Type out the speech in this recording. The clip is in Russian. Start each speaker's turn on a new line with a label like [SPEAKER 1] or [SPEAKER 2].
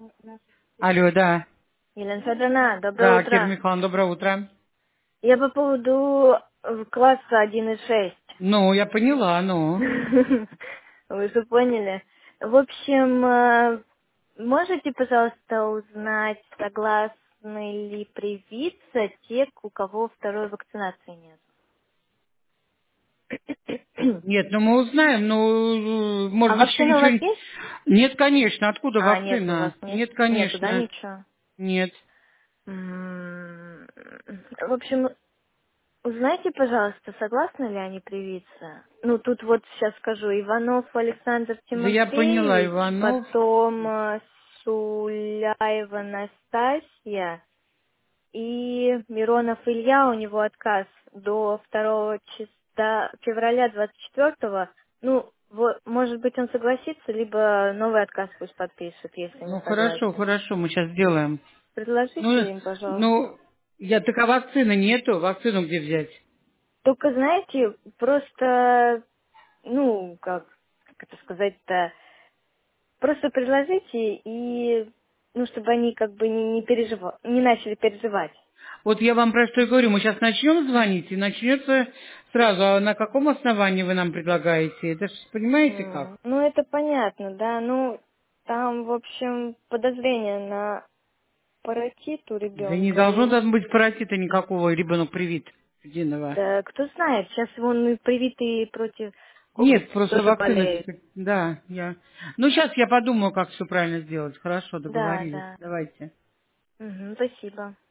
[SPEAKER 1] Алло, да.
[SPEAKER 2] Елена Федоровна, доброе
[SPEAKER 1] Да, Кира
[SPEAKER 2] утро.
[SPEAKER 1] Михайловна, доброе утро.
[SPEAKER 2] Я по поводу класса 1,6.
[SPEAKER 1] Ну, я поняла, ну.
[SPEAKER 2] Вы же поняли. В общем, можете, пожалуйста, узнать, согласны ли привиться те, у кого второй вакцинации нет?
[SPEAKER 1] Нет, ну мы узнаем, ну,
[SPEAKER 2] А
[SPEAKER 1] может быть, еще
[SPEAKER 2] вакцина у
[SPEAKER 1] ничего...
[SPEAKER 2] вас есть?
[SPEAKER 1] Нет, конечно, откуда
[SPEAKER 2] А, нет, у вас
[SPEAKER 1] вакцина?
[SPEAKER 2] нет.
[SPEAKER 1] Нет,
[SPEAKER 2] Нету, да,
[SPEAKER 1] конечно.
[SPEAKER 2] ничего?
[SPEAKER 1] Нет.
[SPEAKER 2] В общем, узнайте, пожалуйста, согласны ли они привиться? Ну, тут вот сейчас скажу. Иванов Александр
[SPEAKER 1] Да я поняла,
[SPEAKER 2] Тимофеевич,
[SPEAKER 1] Иванов.
[SPEAKER 2] потом Суляева Настасья и Миронов Илья, у него отказ до 2 февраля 24-го. Ну, вот, может быть, он согласится, либо новый отказ пусть подпишет, если не
[SPEAKER 1] Ну, хорошо,
[SPEAKER 2] согласен.
[SPEAKER 1] хорошо, мы сейчас сделаем. Ну,
[SPEAKER 2] Предложите им, пожалуйста.
[SPEAKER 1] ну, так а вакцины нету? Вакцину где взять?
[SPEAKER 2] Только, знаете, просто, ну, как это сказать-то, просто предложите и, ну, чтобы они как бы не начали переживать.
[SPEAKER 1] Вот я вам про что и говорю, мы сейчас начнем звонить, и начнется сразу. А на каком основании вы нам предлагаете? Это ж понимаете как?
[SPEAKER 2] Ну, это понятно, да, ну, там, в общем, подозрение на паротит у
[SPEAKER 1] Да не
[SPEAKER 2] ребенка,
[SPEAKER 1] должно
[SPEAKER 2] и,
[SPEAKER 1] там быть паротита никакого, ребенок привит единого.
[SPEAKER 2] да, кто знает, сейчас он и привитый против
[SPEAKER 1] Нет,
[SPEAKER 2] ковид
[SPEAKER 1] просто
[SPEAKER 2] тоже
[SPEAKER 1] вакцина
[SPEAKER 2] болеет.
[SPEAKER 1] теперь. Да, я. Ну, сейчас я подумаю, как все правильно сделать. Хорошо,
[SPEAKER 2] Да,
[SPEAKER 1] договорились.
[SPEAKER 2] да.
[SPEAKER 1] Давайте.
[SPEAKER 2] Спасибо.